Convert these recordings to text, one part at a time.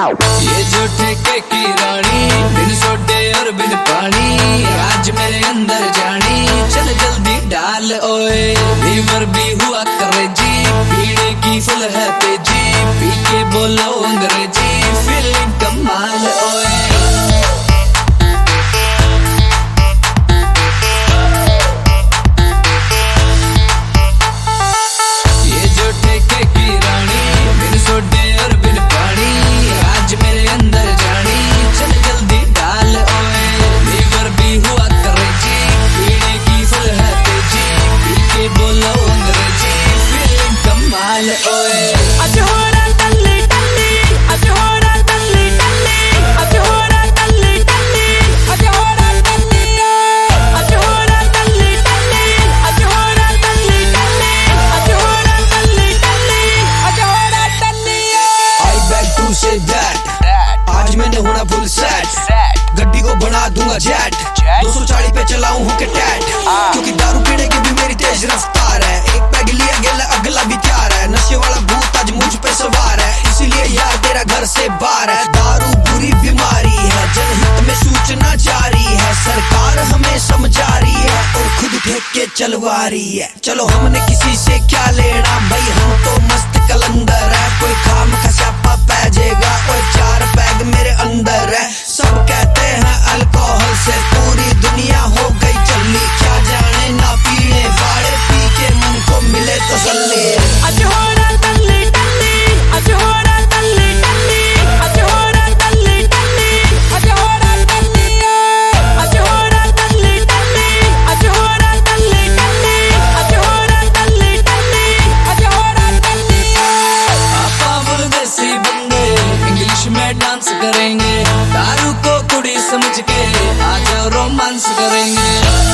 ये जो ठेके की रानी, बिन सोडे और बिन पानी, आज मेरे अंदर जानी, चल जल्दी डाल ओए। फीवर भी हुआ करे जी, पीने की फुल है तेजी, पी के बोलो अंग्रेजी, फीलिंग कमाल ओए। आज मैंने होना फुल सेट, गड्डी को बना दूंगा जेट, 240 पे चलाऊं हूँ के टैट, क्योंकि दारू पीने की भी मेरी तेज रफ्तार है। एक पैग लिया गेला अगला भी तैयार है, नशे वाला भूत आज मुझ पे सवार है, इसीलिए यार तेरा घर से बाहर है। दारू बुरी बीमारी है, जनहित में सूचना जारी है, सरकार हमें समझा रही है और खुद फेंक के चलवा रही है। चलो हमने किसी से क्या लेना भाई, हम तो मस्त कलंदर है, कोई खाम खस्यापा पै जाएगा और 4 पैग मेरे अंदर है। सब कहते हैं अल्कोहल से पूरी दुनिया हो गई चल्ली, क्या जाने ना पीने वाले पी के मन को मिले तसल्ली। डांस करेंगे दारू को कुड़ी समझ के, आज रोमांस करेंगे।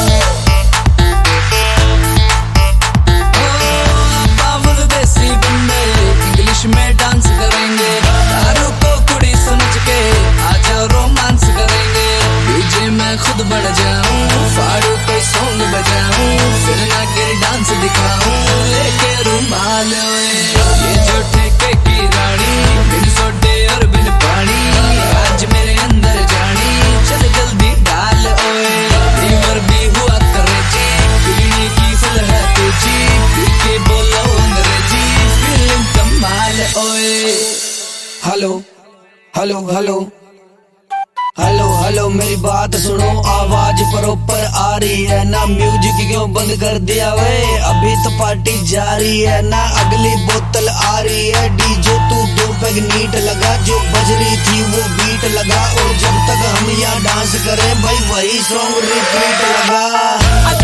पावल देसी बंदे इंग्लिश में डांस करेंगे, दारू को कुड़ी समझ के, आज रोमांस करेंगे। डीजे मैं खुद बढ़ जाऊं, फाड़ू कोई सॉन्ग बजाऊं, फिर ना गिर डांस दिखाऊं, लेके रुमाल। ये जो ठेके की रानी, बिन सोडे और बिन पानी, आज मेरे अंदर जानी, चल जल्दी डाल ओए। फीवर भी हुआ करे जी, पीने की फुल है तेजी, पी के बोलो अंग्रेजी, फीलिंग कमाल ओए। Hello hello hello hello hello मेरी बात सुनो, आवाज प्रॉपर आ रही है ना, म्यूजिक क्यों बंद कर दिया वे, अभी तो पार्टी जारी है ना, अगली बोतल आ रही है। डीजे तू 2 पैग नीट लगा, जो बज रही थी वो बीट लगा, और जब तक हम यहाँ डांस करें भाई वही सॉन्ग रिपीट लगा।